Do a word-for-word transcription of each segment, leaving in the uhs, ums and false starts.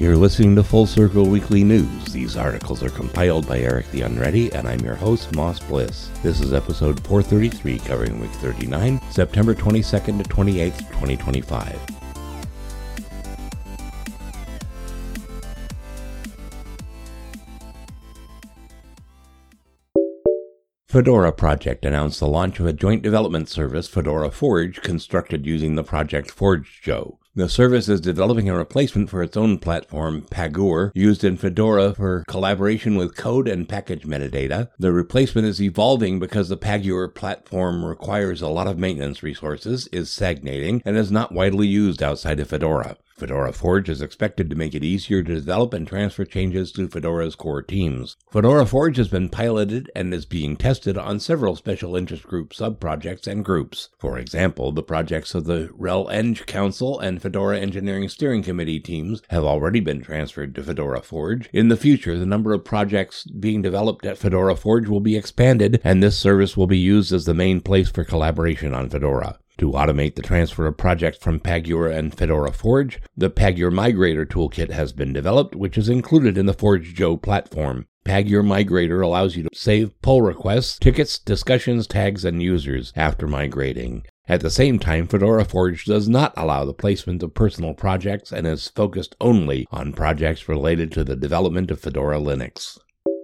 You're listening to Full Circle Weekly News. These articles are compiled by Eric the Unready, and I'm your host, Moss Bliss. This is episode four thirty-three, covering week thirty-nine, September twenty-second to twenty-eighth, twenty twenty-five. Fedora Project announced the launch of a joint development service, Fedora Forge, constructed using the Project Forge Joe. The service is developing a replacement for its own platform, Pagure, used in Fedora for collaboration with code and package metadata. The replacement is evolving because the Pagure platform requires a lot of maintenance resources, is stagnating, and is not widely used outside of Fedora. Fedora Forge is expected to make it easier to develop and transfer changes to Fedora's core teams. Fedora Forge has been piloted and is being tested on several special interest group subprojects and groups. For example, the projects of the RHEL Eng Council and Fedora Engineering Steering Committee teams have already been transferred to Fedora Forge. In the future, the number of projects being developed at Fedora Forge will be expanded, and this service will be used as the main place for collaboration on Fedora. To automate the transfer of projects from Pagure and Fedora Forge, the Pagure Migrator toolkit has been developed, which is included in the Forge Joe platform. Pagure Migrator allows you to save pull requests, tickets, discussions, tags, and users after migrating. At the same time, Fedora Forge does not allow the placement of personal projects and is focused only on projects related to the development of Fedora Linux.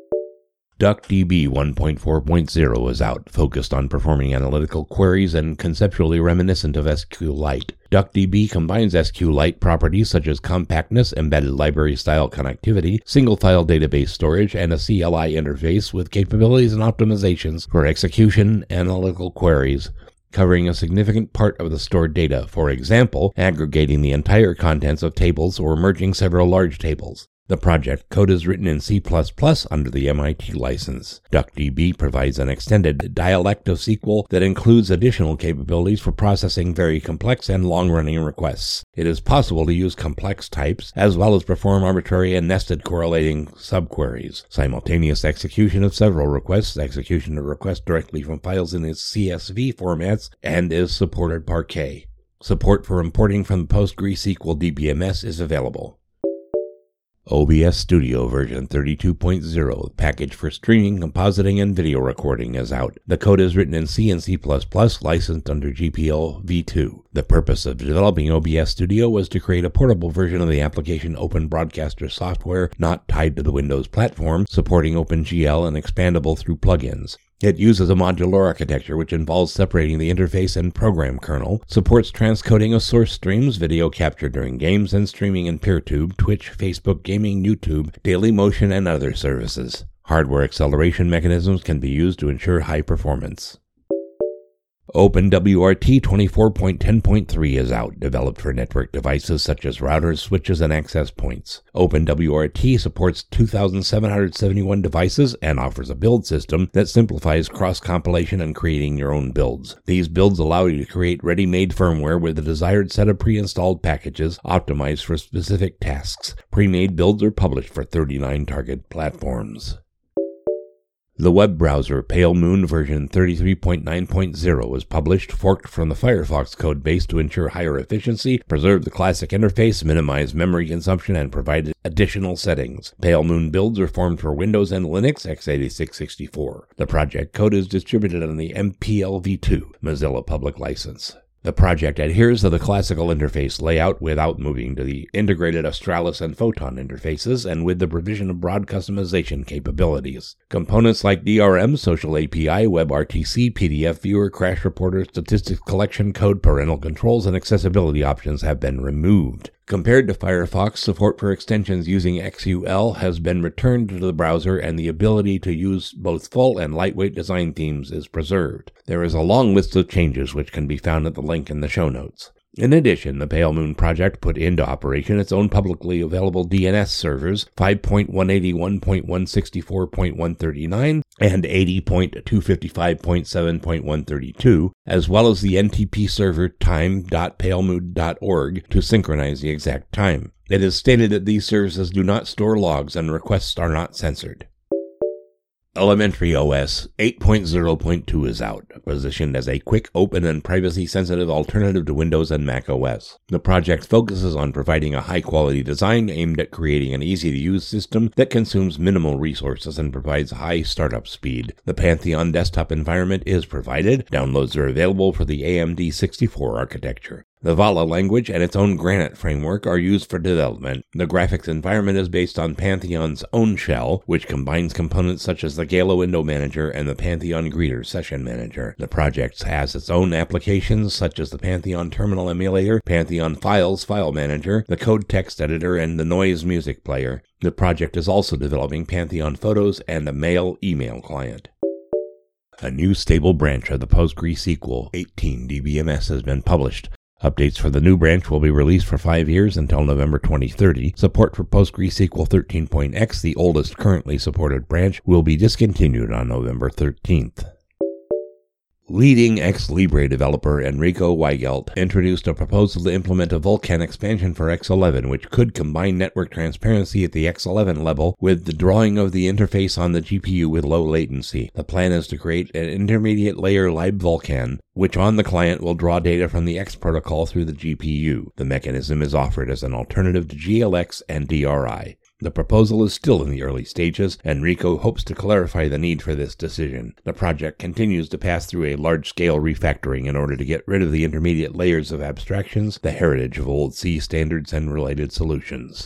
DuckDB one point four point oh is out, focused on performing analytical queries and conceptually reminiscent of SQLite. DuckDB combines SQLite properties such as compactness, embedded library-style connectivity, single-file database storage, and a C L I interface with capabilities and optimizations for execution analytical queries, covering a significant part of the stored data, for example, aggregating the entire contents of tables or merging several large tables. The project code is written in C plus plus under the M I T license. DuckDB provides an extended dialect of S Q L that includes additional capabilities for processing very complex and long-running requests. It is possible to use complex types, as well as perform arbitrary and nested correlating subqueries, simultaneous execution of several requests, execution of requests directly from files in its C S V formats, and is supported Parquet. Support for importing from PostgreSQL D B M S is available. O B S Studio version thirty-two point oh, package for streaming, compositing, and video recording, is out. The code is written in C and C plus plus, licensed under G P L v two. The purpose of developing O B S Studio was to create a portable version of the application Open Broadcaster software not tied to the Windows platform, supporting OpenGL and expandable through plugins. It uses a modular architecture which involves separating the interface and program kernel, supports transcoding of source streams, video capture during games, and streaming in PeerTube, Twitch, Facebook Gaming, YouTube, Dailymotion, and other services. Hardware acceleration mechanisms can be used to ensure high performance. OpenWRT twenty-four point ten point three is out, developed for network devices such as routers, switches, and access points. OpenWRT supports two thousand seven hundred seventy-one devices and offers a build system that simplifies cross-compilation and creating your own builds. These builds allow you to create ready-made firmware with the desired set of pre-installed packages optimized for specific tasks. Pre-made builds are published for thirty-nine target platforms. The web browser Pale Moon version thirty-three point nine point oh was published, forked from the Firefox codebase to ensure higher efficiency, preserve the classic interface, minimize memory consumption, and provide additional settings. Pale Moon builds are formed for Windows and Linux x eighty-six sixty-four. The project code is distributed on the M P L v two Mozilla Public License. The project adheres to the classical interface layout without moving to the integrated Australis and Photon interfaces and with the provision of broad customization capabilities. Components like D R M, Social A P I, WebRTC, P D F Viewer, Crash Reporter, Statistics Collection, Code, Parental Controls, and accessibility options have been removed. Compared to Firefox, support for extensions using X U L has been returned to the browser, and the ability to use both full and lightweight design themes is preserved. There is a long list of changes which can be found at the link in the show notes. In addition, the Pale Moon project put into operation its own publicly available D N S servers, five point one eighty-one dot one sixty-four dot one thirty-nine and eighty point two fifty-five dot seven dot one thirty-two, as well as the N T P server time dot palemoon dot org to synchronize the exact time. It is stated that these services do not store logs and requests are not censored. Elementary O S eight point oh point two is out, positioned as a quick, open, and privacy-sensitive alternative to Windows and Mac O S. The project focuses on providing a high-quality design aimed at creating an easy-to-use system that consumes minimal resources and provides high startup speed. The Pantheon desktop environment is provided. Downloads are available for the A M D sixty-four architecture. The Vala language and its own Granite framework are used for development. The graphics environment is based on Pantheon's own shell, which combines components such as the Galo Window Manager and the Pantheon Greeter Session Manager. The project has its own applications such as the Pantheon Terminal Emulator, Pantheon Files File Manager, the Code Text Editor, and the Noise Music Player. The project is also developing Pantheon Photos and a mail email client. A new stable branch of the PostgreSQL eighteen D B M S has been published. Updates for the new branch will be released for five years until November twenty thirty. Support for PostgreSQL thirteen point x, the oldest currently supported branch, will be discontinued on November thirteenth. Leading X Libre developer Enrico Weigelt introduced a proposal to implement a Vulkan expansion for X eleven, which could combine network transparency at the X eleven level with the drawing of the interface on the G P U with low latency. The plan is to create an intermediate layer libvulkan, which on the client will draw data from the X protocol through the G P U. The mechanism is offered as an alternative to G L X and D R I. The proposal is still in the early stages. Enrico hopes to clarify the need for this decision. The project continues to pass through a large-scale refactoring in order to get rid of the intermediate layers of abstractions, the heritage of old C standards and related solutions.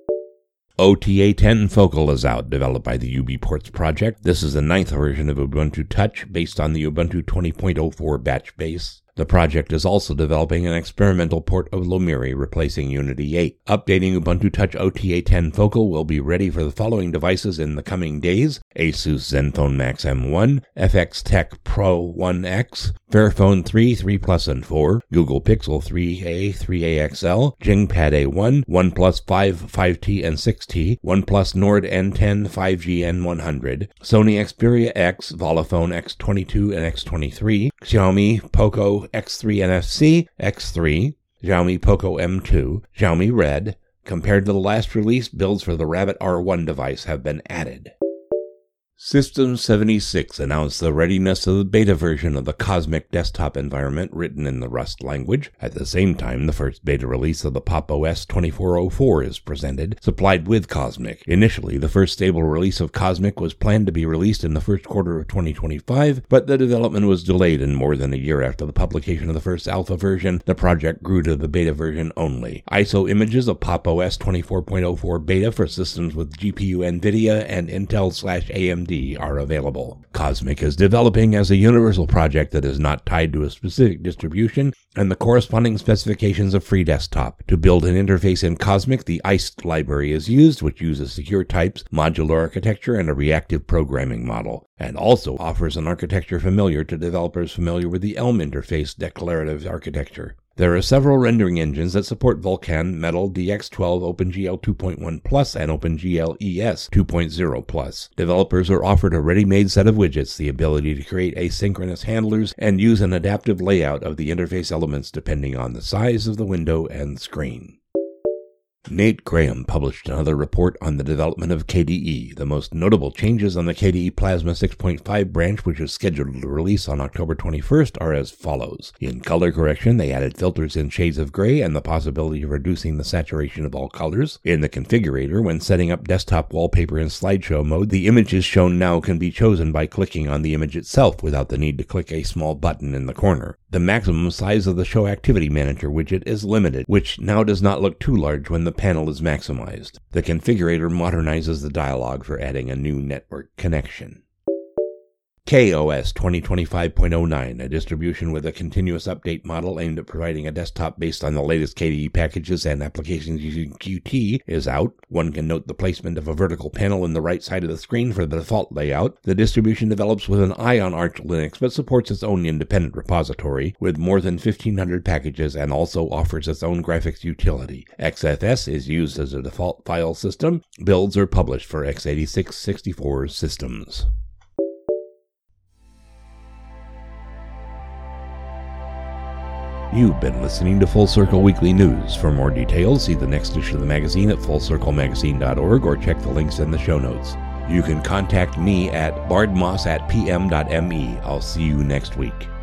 O T A ten Focal is out, developed by the UBports project. This is the ninth version of Ubuntu Touch, based on the Ubuntu twenty point oh four batch base. The project is also developing an experimental port of Lomiri, replacing Unity eight. Updating Ubuntu Touch O T A ten Focal will be ready for the following devices in the coming days: Asus Zenfone Max M one, F X Tech Pro one X, Fairphone three, three Plus and four, Google Pixel three a, three a X L, Jingpad A one, OnePlus five, five T and six T, OnePlus Nord N ten, five G and one hundred, Sony Xperia X, Vodafone X twenty-two and X twenty-three, Xiaomi Poco X three N F C, X three, Xiaomi Poco M two, Xiaomi Red. Compared to the last release, builds for the Rabbit R one device have been added. System seventy-six announced the readiness of the beta version of the Cosmic desktop environment written in the Rust language. At the same time, the first beta release of the Pop! O S twenty-four oh four is presented, supplied with Cosmic. Initially, the first stable release of Cosmic was planned to be released in the first quarter of twenty twenty-five, but the development was delayed, and more than a year after the publication of the first alpha version, the project grew to the beta version only. I S O images of Pop! O S twenty-four point oh four beta for systems with G P U NVIDIA and Intel slash A M D are available. Cosmic is developing as a universal project that is not tied to a specific distribution and the corresponding specifications of FreeDesktop. To build an interface in Cosmic, the I C E library is used, which uses secure types, modular architecture, and a reactive programming model, and also offers an architecture familiar to developers familiar with the Elm interface declarative architecture. There are several rendering engines that support Vulkan, Metal, D X twelve, OpenGL two point one Plus, and OpenGL E S two point oh Plus. Developers are offered a ready-made set of widgets, the ability to create asynchronous handlers, and use an adaptive layout of the interface elements depending on the size of the window and screen. Nate Graham published another report on the development of K D E. The most notable changes on the K D E Plasma six point five branch, which is scheduled to release on October twenty-first, are as follows. In color correction, they added filters in shades of gray and the possibility of reducing the saturation of all colors. In the configurator, when setting up desktop wallpaper in slideshow mode, the images shown now can be chosen by clicking on the image itself without the need to click a small button in the corner. The maximum size of the Show Activity Manager widget is limited, which now does not look too large when the panel is maximized. The configurator modernizes the dialog for adding a new network connection. K O S twenty twenty-five point oh nine, a distribution with a continuous update model aimed at providing a desktop based on the latest K D E packages and applications using Qt, is out. One can note the placement of a vertical panel in the right side of the screen for the default layout. The distribution develops with an eye on Arch Linux, but supports its own independent repository with more than fifteen hundred packages and also offers its own graphics utility. X F S is used as a default file system. Builds are published for x eighty-six sixty-four systems. You've been listening to Full Circle Weekly News. For more details, see the next issue of the magazine at full circle magazine dot org or check the links in the show notes. You can contact me at bardmoss at pm dot me. I'll see you next week.